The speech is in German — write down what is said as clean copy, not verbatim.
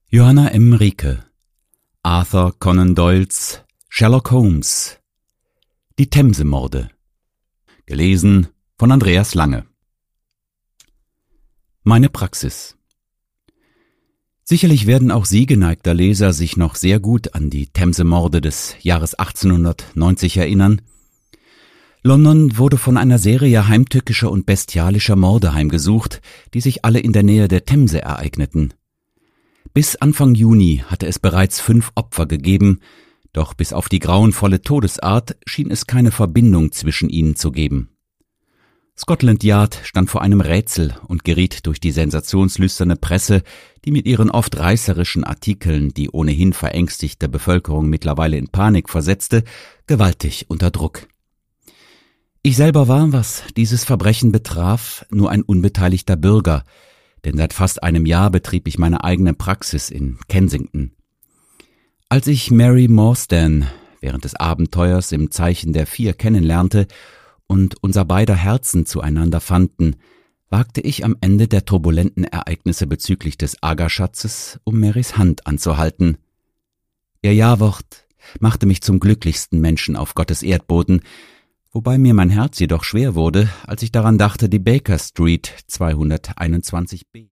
Johanna M. Rieke, Arthur Conan Doyles Sherlock Holmes, Die Themse-Morde. Gelesen von Andreas Lange. Meine Praxis. Sicherlich werden auch Sie, geneigter Leser, sich noch sehr gut an die Themse-Morde des Jahres 1890 erinnern. London wurde von einer Serie heimtückischer und bestialischer Morde heimgesucht, die sich alle in der Nähe der Themse ereigneten. Bis Anfang Juni hatte es bereits 5 Opfer gegeben, doch bis auf die grauenvolle Todesart schien es keine Verbindung zwischen ihnen zu geben. Scotland Yard stand vor einem Rätsel und geriet durch die sensationslüsterne Presse, die mit ihren oft reißerischen Artikeln die ohnehin verängstigte Bevölkerung mittlerweile in Panik versetzte, gewaltig unter Druck. Ich selber war, was dieses Verbrechen betraf, nur ein unbeteiligter Bürger, denn seit fast einem Jahr betrieb ich meine eigene Praxis in Kensington. Als ich Mary Morstan während des Abenteuers im Zeichen der 4 kennenlernte und unser beider Herzen zueinander fanden, wagte ich am Ende der turbulenten Ereignisse bezüglich des Agaschatzes, um Marys Hand anzuhalten. Ihr Ja-Wort machte mich zum glücklichsten Menschen auf Gottes Erdboden, wobei mir mein Herz jedoch schwer wurde, als ich daran dachte, die Baker Street 221b